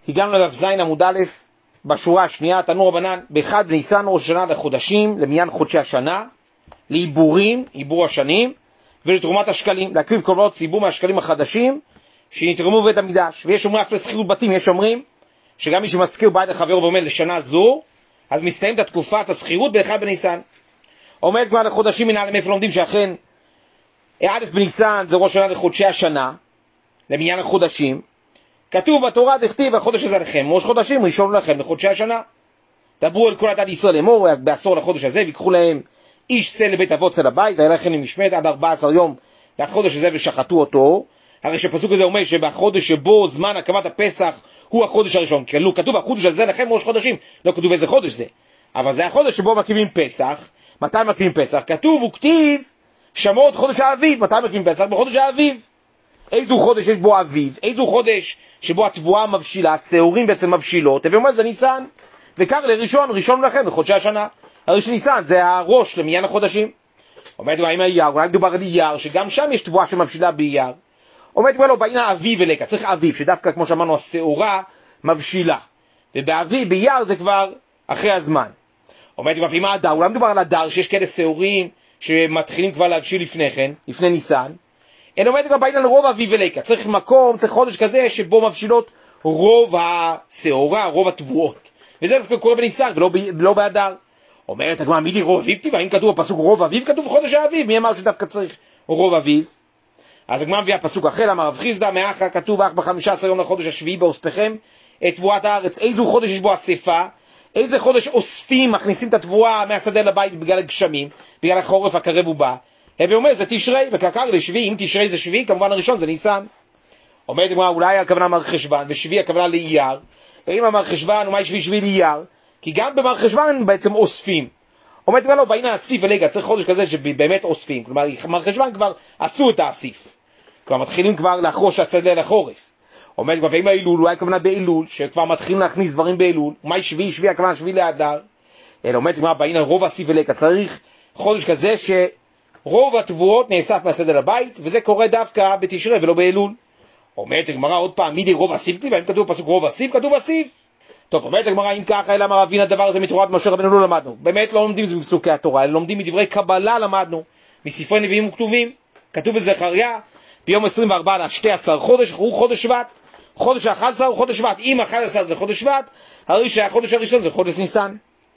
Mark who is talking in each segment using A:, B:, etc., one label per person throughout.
A: הגענו לדף זין עמוד א', בשורה השנייה, תנו רבנן, באחד בניסן ראש השנה לחודשים, למניין חודשי השנה, לעיבורים, עיבור השנים, ולתרומת השקלים, להקריב קורבנות ציבור מהשקלים החדשים, שנתרמו בבית המקדש. ויש אומרים אף לשכירות בתים, יש אומרים, שגם מי שמזכיר בית לחברו ואומר לשנה זו, אז מסתיים את תקופת השכירות באחד בניסן. עומד כבר לחודשים מנהל מאיפה לומדים שאכן, א' בניסן זה ראש השנה לחודשי השנה, למניין החודשים, כתוב בתורה דכתיב החודש הזה לכם, ראש חודשים ראשון לכם לחודשי השנה. דברו על כל עדת ישראל לאמור, בעשור לחודש הזה, ויקחו להם איש שא לבית אבות צל הבית, והיה לכם למשמרת עד 14 יום לחודש הזה ושחטו אותו. הרי שפסוק הזה אומר שבחודש שבו זמן הקמת הפסח הוא החודש הראשון, כאילו כתוב החודש הזה לכם ראש חודשים, לא כתוב איזה חודש זה, אבל זה החודש שבו מקימים פסח. מתי מקימים פסח? כתוב וכתיב שמות חודש האביב. מתי מקימים פסח? בחודש האביב. איזו חודש יש בו אביב? איזו חודש שבו התבואה מבשילה, שעורים בעצם מבשילות, ואומר זה ניסן, וכך לראשון, ראשון לכם לחודשי השנה. הרי שניסן זה הראש למניין החודשים. עומד כבר עם היער, אולי מדובר על יער, שגם שם יש תבואה שמבשילה ביער. עומד כבר לו בעינה אביב ולקה, צריך אביב, שדווקא כמו שאמרנו השעורה מבשילה, ובאביב, ביער זה כבר אחרי הזמן. עומד כבר עם הדר, אולי מדובר על הדר, שיש כאלה שעורים שמתחילים כבר להבשיל לפני כן, לפני ניסן. אין עומד כבר בעינה לרוב אביב ולקה, צריך מקום, צריך חודש כזה שבו מבשילות רוב השעורה, רוב התבואות. וזה קורה בניסן ולא באדר. אומרת הגמרא, מי רוב אביב כתיב? האם כתוב בפסוק רוב אביב? כתוב חודש האביב. מי אמר שדווקא צריך רוב אביב? אז הגמרא מביאה פסוק אחר, אמר רב חיסדא מאחר כתוב אך ב-15 יום לחודש השביעי באוספכם את תבואת הארץ. איזו חודש יש בו אספה? איזה חודש אוספים, מכניסים את התבואה מהשדה לבית בגלל הגשמים, בגלל החורף הקרב ובא? הווה אומר זה תשרי, וכקר לשביעי, אם תשרי זה שביעי, כמובן הראשון זה ניסן. אומרת הגמרא, אולי הכוונה מרחשוון ושביעי הכוונה לאייר. אם המרחשוון ומה שביעי לאייר? כי גם במרחשוון בעצם אוספים. אומרת כבר לא, בעינה אסיף ולגע, צריך חודש כזה שבאמת אוספים. כלומר, מרחשוון כבר עשו את האסיף. כלומר, מתחילים כבר לחרוש השדה לחורף. אומרת כבר, ואם האילול, אולי הכוונה באילול, שכבר מתחילים להכניס דברים באילול. ומה שביעי? שביעי הכוונה שביעי לאדר. אלא אומרת כבר, בעינה רוב אסיף ולגע, צריך חודש כזה שרוב התבואות נאסף מהשדה לבית, וזה קורה דווקא בתשרי ולא באילול. אומרת הגמרא עוד פעם, מי די רוב אסיף כתיב? האם כתוב פסוק רוב אסיף? כתוב אסיף. טוב, אומרת הגמרא, אם ככה, אלא אמר אבין הדבר הזה מתורת משה רבנו לא למדנו. באמת לא לומדים את זה בפסוקי התורה, אלא לומדים מדברי קבלה למדנו, מספרי נביאים וכתובים. כתוב בזכריה, ביום 24 ל-12 חודש, הוא חודש שבט. חודש 11 הוא חודש שבט. אם 11 זה חודש שבט, הרי שהחודש הראשון זה חודש ניסן.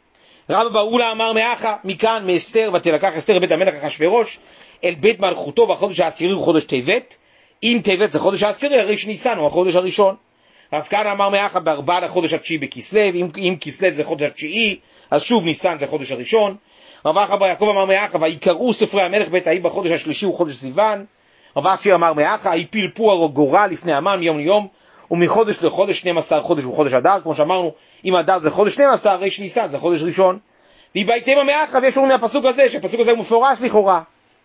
A: רבא בר אולה אמר מאחה, מכאן מאסתר, ותלקח אסתר לבית המלך אחשוורוש, אל בית מלכותו, והחודש העשירי הוא חודש טבת. אם טבת זה חודש העשירי, הרי שניסן הוא החודש הראשון. רב כהנא אמר מאחה בארבעה לחודש התשיעי בכסלו, אם כסלו זה חודש התשיעי, אז שוב ניסן זה חודש הראשון. רב אחא בר יעקב אמר מאחה, ויקראו ספרי המלך בית ההיא בחודש השלישי הוא חודש סיוון. רב אשי אמר מאחה, יפיל פור גורל לפני המן מיום ליום, ומחודש לחודש 12 חודש הוא חודש אדר. כמו שאמרנו, אם אדר זה חודש 12, הרי שניסן זה חודש ראשון. ויבייתם מאחה, ויש לנו מהפסוק הזה, שהפסוק הזה הוא מפורש לכאורה.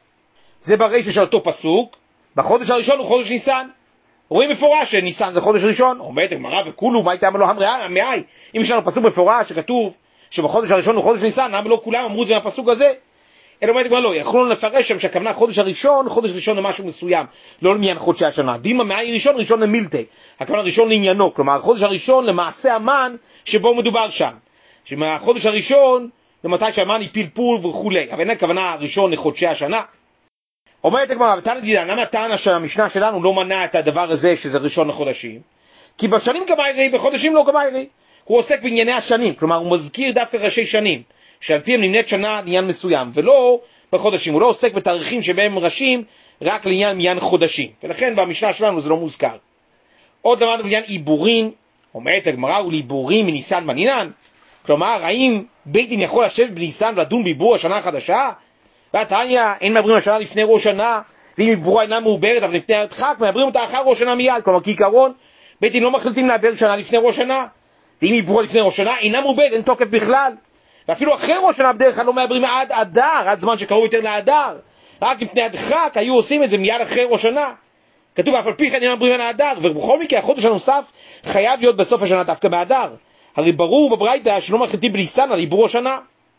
A: זה ברישא של אותו פסוק, בחודש הראשון הוא חודש ניסן. רואים מפורש שניסן זה חודש ראשון. אומרת הגמרא וכולו, מה הייתם לו המאי? אם יש לנו פסוק מפורש שכתוב שבחודש הראשון הוא חודש ניסן, למה לא כולם אמרו את זה מהפסוק הזה? אלא אומרת הגמרא לא, יכולנו לפרש שם שהכוונה חודש הראשון, חודש ראשון למשהו מסוים, לא לעניין חודשי השנה. דימה מאי ראשון, ראשון למילתי. הכוונה ראשון לעניינו, כלומר החודש הראשון למעשה המן שבו מדובר שם. שמהחודש הראשון למתי שהמן יפיל פול וכו'. אבל אין הכוונה ראשון לחודשי השנה. אומרת הגמרא, ותנא דידן, למה טענה שהמשנה שלנו לא מנע את הדבר הזה שזה ראשון לחודשים? כי בשנים כמיירי, בחודשים לא כמיירי. הוא עוסק בענייני השנים, כלומר הוא מזכיר דווקא ראשי שנים, שעל פיהם נמנית שנה לעניין מסוים, ולא בחודשים. הוא לא עוסק בתאריכים שבהם ראשים רק לעניין מניין חודשים, ולכן במשנה שלנו זה לא מוזכר. עוד למדנו בעניין עיבורים. אומרת הגמרא, ולעיבורים מניסן בנינן? כלומר, האם בית דין יכול לשבת בניסן ולדון בעיבור השנה החדשה? והתניא, אין מעברים השנה לפני ראש שנה, ואם עיבורה אינה מעוברת אבל לפני הדחק, מעברים אותה אחר ראש שנה מיד. כלומר, כעיקרון, בית דין לא מחליטים לעבר שנה לפני ראש שנה, ואם עיבורה לפני ראש שנה אינה מעוברת, אין תוקף בכלל. ואפילו אחרי ראש שנה בדרך כלל לא מעברים עד אדר, עד זמן שקראו יותר לאדר. רק לפני הדחק היו עושים את זה מיד אחרי ראש שנה. כתוב אף על פי כן אינה מעברים על האדר, ובכל מקרה החודש הנוסף חייב להיות בסוף השנה דווקא באדר. הרי ברור בברייתא שלא מחליטים בניסן על עיבור השנה.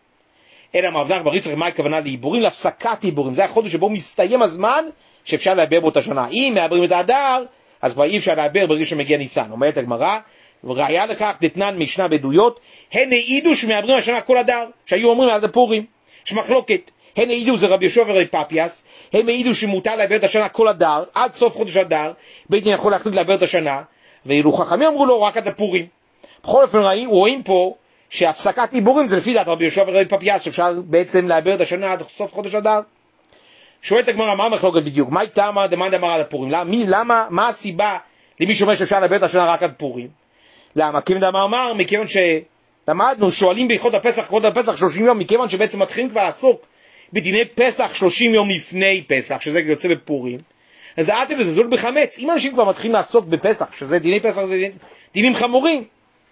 A: אלא מעבדך בריצח, מה הכוונה לעיבורים? להפסקת עיבורים. זה החודש שבו מסתיים הזמן שאפשר לעבר בו את השנה. אם מעברים את האדר, אז כבר אי אפשר לעבר ברגע שמגיע ניסן. אומרת הגמרא, וראיה לכך דתנן משנה בעדויות, הן העידו שמעברים השנה כל הדר, שהיו אומרים עד הפורים, יש מחלוקת, הן העידו, זה רבי יהושע ורבי פפיאס, הם העידו שמותר לעבר את השנה כל הדר, עד סוף חודש הדר, בית דין יכול להחליט לעבר את השנה, ואילו חכמים אמרו לו רק עד הפורים. בכל אופן רואים פה שהפסקת עיבורים זה לפי דעת רבי יהושע ורבי פפיאס, אפשר בעצם לעבר את השנה עד סוף חודש הדר. שואלת הגמרא, מה המחלוקת בדיוק? מה איתמה דמאן דאמר עד הפורים? למה, מה הסיבה למי שאומר שאפשר לעבר את השנה רק עד פורים? למה? כיוון דאמר, מכיוון שלמדנו, שואלים בהלכות הפסח, כל הפסח 30 יום, מכיוון שבעצם מתחילים כבר לעסוק בדיני פסח 30 יום לפני פסח, שזה יוצא בפורים, אז אתם לזלזול בחמץ. אם אנשים כבר מתחילים לעסוק בפסח, שזה דיני פסח, זה דינים חמורים.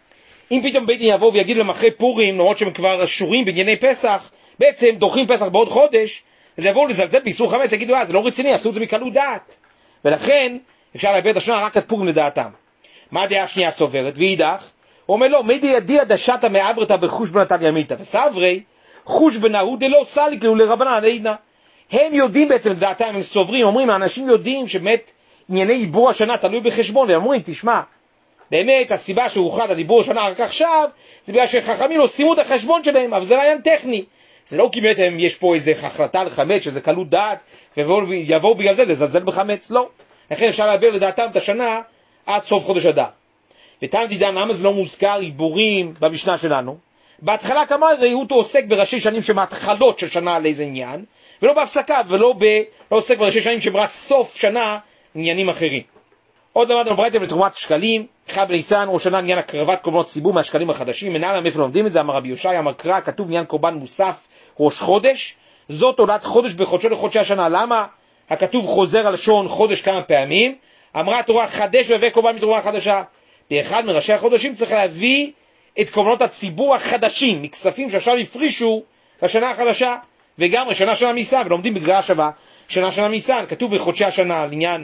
A: אם פתאום בית דין יבוא ויגיד להם אחרי פורים, למרות שהם כבר אשורים בענייני פסח, בעצם דוחים פסח בעוד חודש, אז יבואו לזלזל באיסור חמץ, יגידו, זה לא רציני, עשו את זה מקלות דעת. ולכן אפשר לעבר את השנה רק עד פורים לדעתם. מה הדעה השנייה סוברת? ואידך, הוא אומר לו, מי דידי הדשתה מעברתה בחושבנתא ימיתא, וסברי, חושבנה הוא דלא סליק לו לרבנן עידנא. הם יודעים בעצם את דעתם, הם סוברים, אומרים, האנשים יודעים שבאמת ענייני עיבור השנה תלוי בחשבון, והם אומרים, תשמע, באמת הסיבה שהוחלט על עיבור השנה רק עכשיו, זה בגלל שחכמים לא שימו את החשבון שלהם, אבל זה רעיון טכני. זה לא כי באמת יש פה איזה החלטה לחמץ, שזה קלות דעת, ויבואו בגלל זה לזלזל בחמץ, לא. לכן אפשר להעביר לדעתם את השנה עד סוף חודש אדר. ותנא דידן, למה זה לא מוזכר עיבורים במשנה שלנו? בהתחלה כמה ראיותו עוסק בראשי שנים שמהתחלות של שנה על איזה עניין, ולא בהפסקה, ולא עוסק בראשי שנים שהם רק סוף שנה עניינים אחרים. עוד למדנו ברייתא לתרומת שקלים, אחד בניסן, ראש שנה עניין הקרבת קורבנות ציבור מהשקלים החדשים, מנהל מאיפה לומדים את זה, אמר רבי יהושע, אמר קרא, כתוב עניין קורבן מוסף ראש חודש, זאת עולת חודש בחודשו לחודשי השנה. למה הכתוב חוזר על לשון חודש כמה פעמים? אמרה התורה חדש והביא קורבן מתרומה חדשה. באחד מראשי החודשים צריך להביא את קורבנות הציבור החדשים, מכספים שעכשיו הפרישו לשנה החדשה, וגם שנה ניסן, ולומדים בגזרה שווה, שנה ניסן, כתוב בחודשי השנה,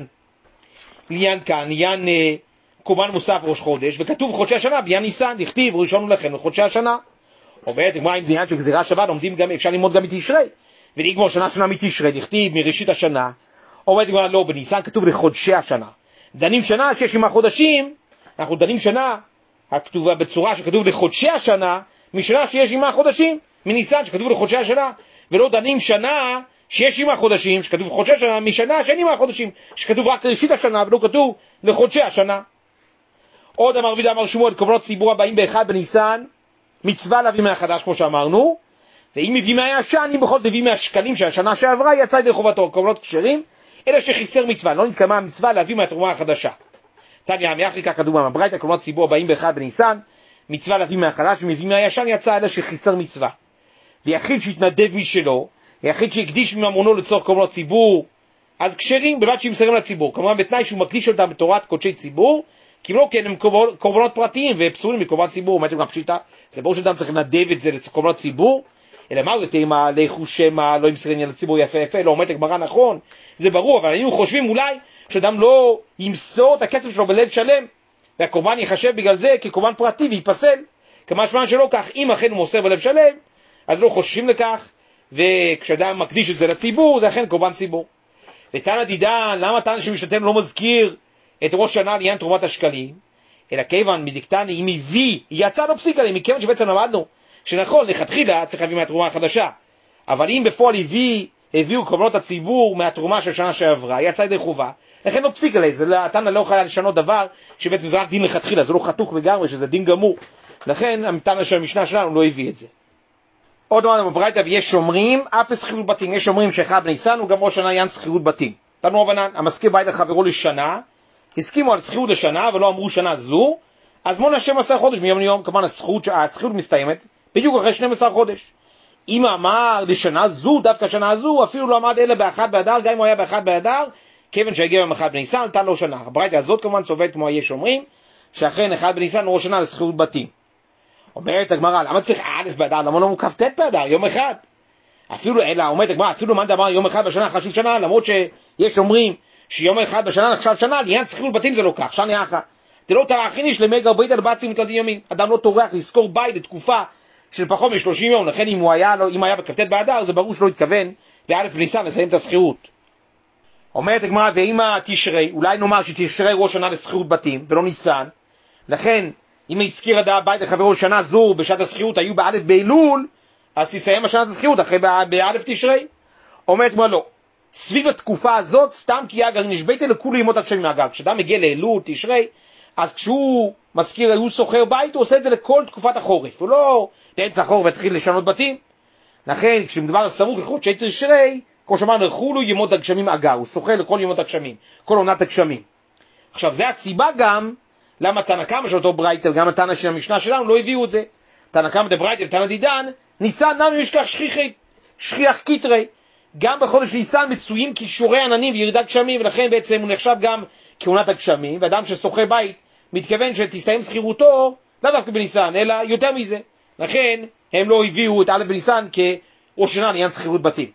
A: לעניין כאן, עניין קורבן מוסף ראש חודש, וכתוב חודשי השנה, בעניין ניסן, לכתיב ראשון לכם לחודשי השנה. או בעצם, אם זה עניין של גזירה שווה, לומדים גם, אפשר ללמוד גם מתשרי, ולגמור שנה מתשרי, לכתיב מראשית השנה, או בעצם, לא, בניסן כתוב לחודשי השנה. דנים שנה שיש עם החודשים, אנחנו דנים שנה, הכתובה בצורה שכתוב לחודשי השנה, משנה שיש עם החודשים, מניסן שכתוב לחודשי השנה, ולא דנים שנה שיש עם החודשים, שכתוב חודשי השנה, משנה שאין עם החודשים, שכתוב רק ראשית השנה, ולא כתוב לחודשי השנה. עוד אמר רבי אמר שמואל, קורבנות ציבור הבאים באחד בניסן, מצווה להביא מהחדש כמו שאמרנו, ואם מביא מהישן, אם בכל זאת מביא מהשקלים של השנה שעברה, יצא ידי חובתו, קורבנות כשרים, אלא שחיסר מצווה, לא נתקיימה המצווה להביא מהתרומה החדשה. תניא מאחריקה כתוב בברייתא, קורבנות ציבור הבאים באחד בניסן, מצווה להביא מהחדש, ומביא מהישן יצא אלא שחיסר מצווה. ויחיד שהתנדב משלו, היחיד שהקדיש מממונו לצורך קורבנות ציבור, אז כשרים בלבד שימסרים לציבור, כמובן בתנאי שהוא מקדיש אותם בתורת קודשי ציבור, כי אם לא כן הם קורבנות פרטיים ופסולים מקורבן ציבור. אומרת גם פשיטה, זה ברור שאדם צריך לנדב את זה לקורבנות ציבור, אלא מה הוא תימה, לכו שמה, לא ימסר עניין לציבור יפה יפה, לא אומרת הגמרא נכון, זה ברור, אבל היינו חושבים אולי שאדם לא ימסור את הכסף שלו בלב שלם, והקורבן יחשב בגלל זה כקורבן פרטי ויפסל, כמשמע שלא כך, אם אכן הוא מוסר בלב שלם, אז לא חוששים לכך, וכשאדם מקדיש את זה לציבור, זה אכן קורבן ציבור. ותנא דידן, למה תנא שמשתתם לא מזכיר את ראש שנה לעניין תרומת השקלים, אלא כיוון מדיקטני, אם הביא, יצא לו פסיק עליהם, מכיוון שבעצם למדנו, שנכון, לכתחילה צריך להביא מהתרומה החדשה, אבל אם בפועל הביאו קורבנות הציבור מהתרומה של שנה שעברה, יצא ידי חובה, לכן לא פסיק עליהם, תנא לא יכול לשנות דבר, שבעצם זה רק דין לכתחילה, זה לא חתוך לגמרי, שזה דין גמור, לכן תנא של המשנה שלנו לא הביא את זה. עוד מעט בברייתא, ויש שומרים, אף לשכירות בתים, יש שומרים שאחד בניסן, הוא גם ראש שנה עניין שכירות בתים. תנו רבנן, המזכיר בית לחברו לשנה, הסכימו על שכירות לשנה, ולא אמרו שנה זו, אז מונה 12 חודש מיום ליום, כמובן השכירות מסתיימת, בדיוק אחרי 12 חודש. אם אמר לשנה זו, דווקא שנה זו, אפילו לא עמד אלא באחד באדר, גם אם הוא היה באחד באדר, כיוון שהגיע יום אחד בניסן, נתן לו שנה. הברייתא הזאת כמובן סובלת כמו יש שומרים, שאכן אחד בניסן הוא ראש שנה לשכירות בתים. אומרת הגמרא, למה צריך א' באדר? למה לא מוקף ט' באדר? יום אחד. אפילו, אלא, אומרת הגמרא, אפילו מה דבר יום אחד בשנה חשוב שנה, למרות שיש אומרים שיום אחד בשנה נחשב שנה, לעניין שכירות בתים זה לא כך, שנה אחת. דלא טרחין איש למי גר בית על בצים מתלדים ימים. אדם לא טורח לזכור בית לתקופה של פחות מ-30 יום, לכן אם היה בכ"ט באדר, זה ברור שלא התכוון באלף בניסן לסיים את השכירות. אומרת הגמרא, ואם תשרי, אולי נאמר שתשרי ראש שנה לשכירות בתים ולא ניסן, לכן אם הזכיר הבית לחברו שנה זו בשעת השכירות היו באלף באלול, אז תסיים השנת השכירות אחרי באלף תשרי. אומרת כמו לא, סביב התקופה הזאת סתם כי אגר נשבייתי לכולו ימות הגשמים אגר. כשאדם מגיע לאלול, תשרי, אז כשהוא מזכיר, הוא סוחר בית, הוא עושה את זה לכל תקופת החורף. הוא לא באמצע החורף והתחיל לשנות בתים. לכן כשמדבר סמוך לחודשי תשרי, כמו שאמרנו, לכולו ימות הגשמים אגר. הוא סוחר לכל ימות הגשמים, כל עונת הגשמים. עכשיו, זה הסיבה גם למה תנא קמא של אותו ברייתא וגם התנא של המשנה שלנו לא הביאו את זה. תנא קמא דברייתא ותנא דידן, ניסן נמי משכח שכיח קיטרי. גם בחודש ניסן מצויים כישורי עננים וירידה גשמים, ולכן בעצם הוא נחשב גם כעונת הגשמים, ואדם שסוחר בית מתכוון שתסתיים שכירותו, לא דווקא בניסן, אלא יותר מזה. לכן הם לא הביאו את א' בניסן כראש שנה לעניין שכירות בתים.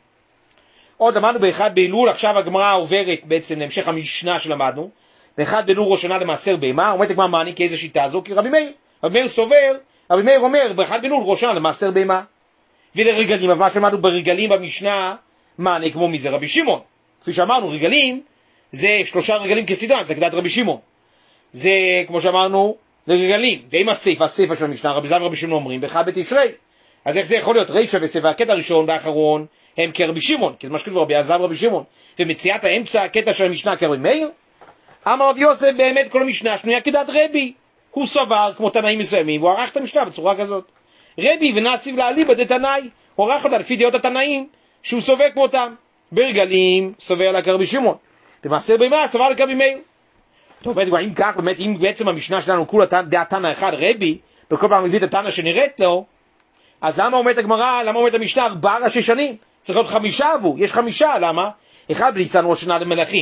A: עוד למדנו באחד באלול, עכשיו הגמרא עוברת בעצם להמשך המשנה שלמדנו, באחד באלול ראש שנה למעשר בהמה, אומרת הגמרא מעני כאיזה שיטה הזו, כי רבי מאיר סובר, רבי מאיר אומר באחד באלול ראש שנה למעשר בהמה. ולרגלים, אבל מה שאמרנו ברגלים במשנה, מעני כמו מזה רבי שמעון. כפי שאמרנו, רגלים זה 3 רגלים כסדרן, זה כדעת רבי שמעון. זה כמו שאמרנו לרגלים, ועם הסיפה של המשנה, רבי זב ורבי שמעון אומרים באחד בתשרי. אז איך זה יכול להיות? רישא וסיפה, הקטע הראשון והאחרון הם כרבי שמעון, כי זה מה שכתוב רבי זב ורבי שמעון. ומציאת האמצע הקטע של המשנה כרבי מאיר, אמר רבי יוסף באמת כל המשנה שנויה כדעת רבי. הוא סבר כמו תנאים מסוימים, והוא ערך את המשנה בצורה כזאת. רבי ונסיב לאליבא דתנאי, הוא ערך אותה לפי דעות התנאים שהוא סובר כמותם. ברגלים סובר לה כרבי שמעון, במעשר בהמה סבר לה כרבי מאיר. טוב, אם כך, באמת, אם בעצם המשנה שלנו כולה דעת תנא אחד רבי, וכל פעם מביא את התנא שנראית לו, אז למה אומרת הגמרא, למה אומרת המשנה 4 ראשי שנים? צריך להיות 5 עבור, יש 5, למה? 1 בניסן ראש שנה למלכים,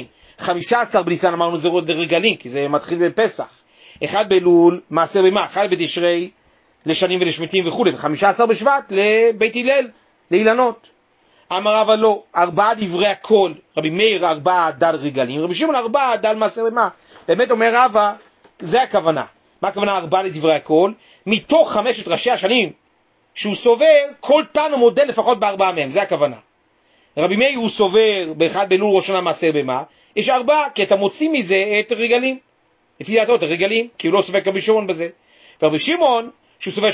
A: 15 בניסן אמרנו זה רגלים, כי זה מתחיל בפסח, 1 באלול מעשר בהמה, 1 בתשרי לשנים ולשמיטים וכו', 15 בשבט לבית הלל, לאילנות. אמר רבא לא, 4 דברי הכל, רבי מאיר 4 דל רגלים, רבי שמעון 4 דל מעשר בהמה. באמת אומר רבא, זה הכוונה. מה הכוונה 4 לדברי הכל? מתוך 5 ראשי השנים שהוא סובר, כל תנא מודל לפחות ב4 מהם, זה הכוונה. רבי מאיר הוא סובר באחד באלול ראש שנה מעשר בהמה, יש 4, כי אתה מוציא מזה את רגלים. לפי דעתו את רגלים, כי הוא לא סובר כרבי שמעון בזה. ורבי שמעון, שהוא סובר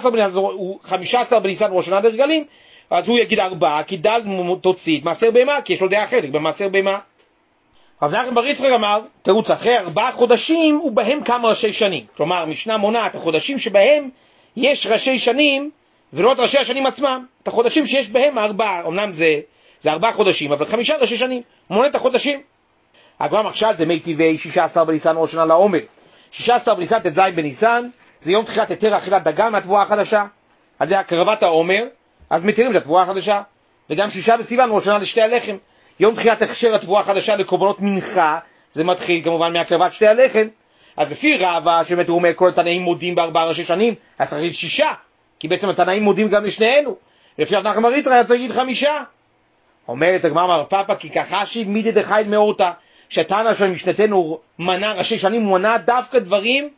A: ש15 בניסן ראש שנה לרגלים, אז הוא יגיד 4, כי דל תוציא את מעשר בהמה, כי יש לו דעה אחרת במעשר בהמה. רב נחמן בר יצחק אמר, תירוץ אחרי 4 חודשים ובהם כמה ראשי שנים. כלומר, משנה מונה את החודשים שבהם יש ראשי שנים, ולא את ראשי השנים עצמם. את החודשים שיש בהם 4, אמנם זה 4 חודשים, אבל 5 ראשי שנים. מונה את החודשים. הגמרא עכשיו זה מי טבעי 16 בניסן ראש שנה לעומר. 16 בניסן ט"ז בניסן, זה יום תחילת היתר אכילת דגן מהתבואה החדשה. על ידי הקרבת העומר, אז מתירים את התבואה החדשה. וגם 6 בסיוון ראש שנה לשתי הלחם. יום תחילת הכשר התבואה החדשה לקורבנות מנחה, זה מתחיל כמובן מהקרבת שתי הלחם. אז לפי רבא, שבאמת הוא אומר כל התנאים מודים ב4 ראשי שנים, אז צריך 6, כי בעצם התנאים מודים גם לשנינו. לפי רב נחמן בר יצחק היה צריך 5. אומרת הגמרא מר פפא, כי כחשי מידי דחייל מאורתא, שהתנא של משנתנו מנה ראשי שנים, הוא מנה דווקא דברים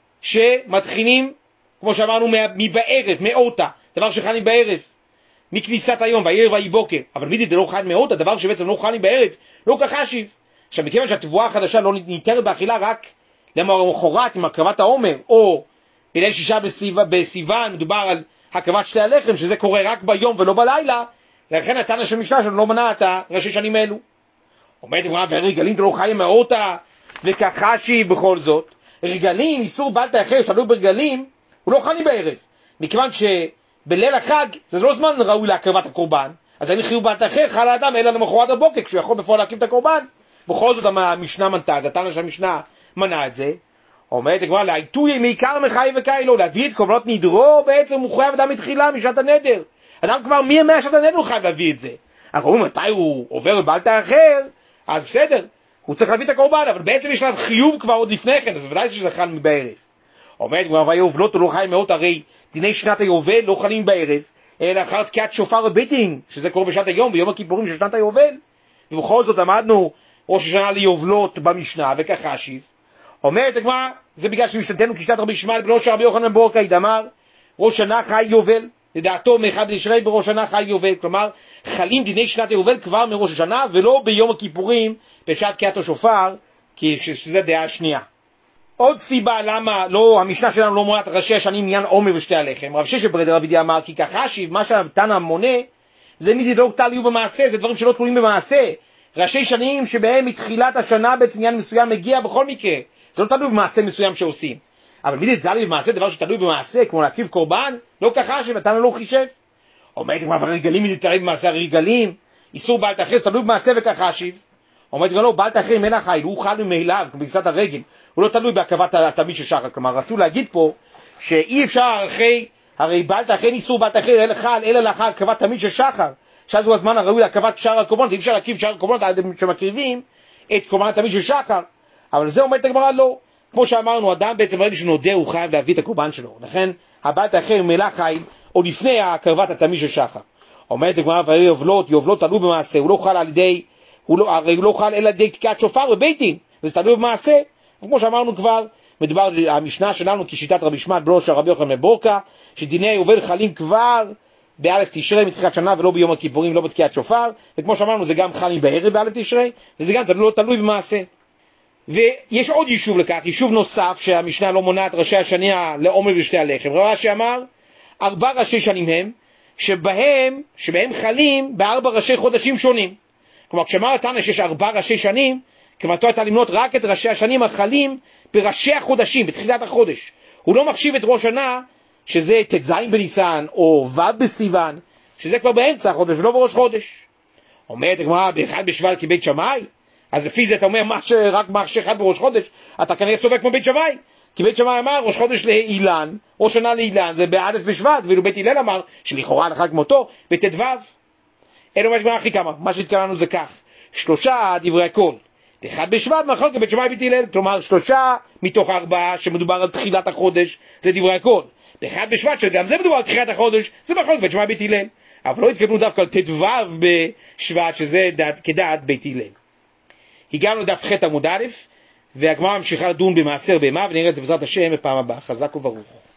A: שמתחילים, כמו שאמרנו, מבערב, מאורתא, דבר שחיילים בערב. מכניסת היום, והערב והבוקר, אבל מידי דלא חייל מאורתא, דבר שבעצם לא חיילים בערב, לא כחשיב. עכשיו, מכיוון שהתבואה החדשה לא ניתרת באכילה רק למחרת עם הקרבת העומר, או בליל 6 בסיוון, מדובר על הקרבת שתי הלחם, שזה קורה רק ביום ולא בלילה, לכן התנא של משנה שלנו לא מנע את הראשי שנים האלו. אומרת הגמרא, ורגלים דלא חייל מאורתא, וכחשיב בכל זאת. רגלים, איסור בל תאכל, שתלוי ברגלים, הוא לא חיילים בערב. מכיוון בליל החג, זה לא זמן ראוי להקרבת הקורבן, אז אין חיוב בל תאכל חל האדם אלא למחרת הבוקר, כשהוא יכול בפועל להקריב את הקורבן. בכל זאת המשנה מנתה, אז התנא של המשנה מנע את זה. אומרת הגמרא, לעיתוי מעיקר מחייב וקאילו, להביא את קורבנות נדרו, בעצם הוא חייב אדם מתחילה משעת הנדר. אדם כבר מ-100 שעת הנדר הוא חייב להביא את זה. אנחנו אומרים, מתי הוא עובר בל תאכל, אז בסדר, הוא צריך להביא את הקורבן, אבל בעצם יש לה חיוב כבר עוד לפני כן, אז ודאי שזה חל בערב. אומרת הגמרא, ויובלות הוא לא חייל מאוד, הרי דיני שנת היובל לא חלים בערב, אלא אחר תקיעת שופר ובית דין, שזה קורה בשעת היום, ביום הכיפורים של שנת היובל. ובכל זאת למדנו ראש השנה ליובלות במשנה, וכחשיב. אומרת הגמרא, זה בגלל שמשנתנו כשנת רבי ישמעאל בנו של רבי יוחנן בן ברוקאי אמר, ראש שנה חי יובל, לדעתו מאחד בתשרי בראש שנה חי יובל, כלומר חלים דיני שנת היובל כבר מראש השנה, ולא ביום הכיפורים בשעת תקיעת השופר, כי שזה דעה שנייה. עוד סיבה למה לא, המשנה שלנו לא מונה את ראשי השנים עניין עומר ושתי הלחם. רב ששת ברדר רב ידיעה אמר, כי כחשיב, מה שהתנא מונה, זה מי זה לא תלוי במעשה, זה דברים שלא תלויים במעשה. ראשי שנים שבהם מתחילת השנה בעצם עניין מסוים מגיע בכל מקרה. זה לא תלוי במעשה מסוים שעושים. אבל מי זה תלוי במעשה, דבר שתלוי במעשה, כמו להקריב קורבן, לא כחשיב, התנא לא חישב. אומרת, כמו הרגלים מי זה תלוי במעשה הרגלים, איסור בעל תחריב, תלוי במעשה וכחשיב. אומרת, לא, בעל תחריב אין החייל, הוא חל ממילא, בכניסת הרגל. הוא לא תלוי בהקרבת התמיד של שחר. כלומר, רצו להגיד פה שאי אפשר הרי בעל תחריב איסור בעל תחריב אלא לאחר הקרבת תמיד של שחר. שאז הוא הזמן הראוי להקרבת שאר הקורבנות, אי אפשר להקריב שאר הקורבנות שמקריבים את קורבן התמיד של שחר. אבל זה אומרת הגמרא לא. כמו שאמרנו, אדם בעצם ברגע שנודע הוא חייב להביא את הקורבן שלו. לכן, הבעל תחריב ממילא חי או לפני הקרבת התמיד של שחר. אומרת הגמרא יובלות תלוי במעשה, הוא לא חל על ידי, הרי הוא לא חל אלא די תקיעת שופר בבית דין, וזה תלוי במעשה. כמו שאמרנו כבר, מדובר המשנה שלנו כשיטת רבי שמעון בראש רבי יוחנן בן בורקה, שדיני היובל חלים כבר באלף תשרי מתחילת שנה ולא ביום הכיפורים, לא בתקיעת שופר, וכמו שאמרנו זה גם חלים בערב באלף תשרי, וזה גם לא תלוי במעשה. ויש עוד יישוב לכך, יישוב נוסף שהמשנה לא מונעת ראשי השנה לעומר ושתי הלחם. רש"י אמר 4 ראשי שנים הם, שבהם חלים ב4 ראשי חודשים שונים. כלומר, כשאמר התנא שיש 4 ראשי שנים, כמתו הייתה למנות רק את ראשי השנים החלים בראשי החודשים, בתחילת החודש. הוא לא מחשיב את ראש שנה, שזה ט"ז בניסן, או ו' בסיוון, שזה כבר באמצע החודש, ולא בראש חודש. אומרת הגמרא, באחד בשבט כבית שמאי, אז לפי זה אתה אומר רק מחשי אחד בראש חודש, אתה כנראה סובק כמו בית שמאי. כי בית שמאי אמר ראש חודש לאילן, ראש שנה לאילן, זה באלף בשבט, ואילו בית הלל אמר, שלכאורה לחג מותו, בט"ו. אלו מה הכי כמה, מה שהתכווננו זה כך, 3 דברי הכל, 1 בשבט מחלוקת בית שמאי בית הלל, כלומר 3 מתוך 4 שמדובר על תחילת החודש, זה דברי הכל. 1 בשבט שגם זה מדובר על תחילת החודש, זה מחלוקת בית שמאי בית הלל. אבל לא התכוונו דווקא על ט"ו בשבט, שזה כדעת בית הלל. הגענו לדף ח' עמוד א', והגמרא ממשיכה לדון במעשר בהמה, ונראה את זה בעזרת השם בפעם הבאה. חזק וברוך.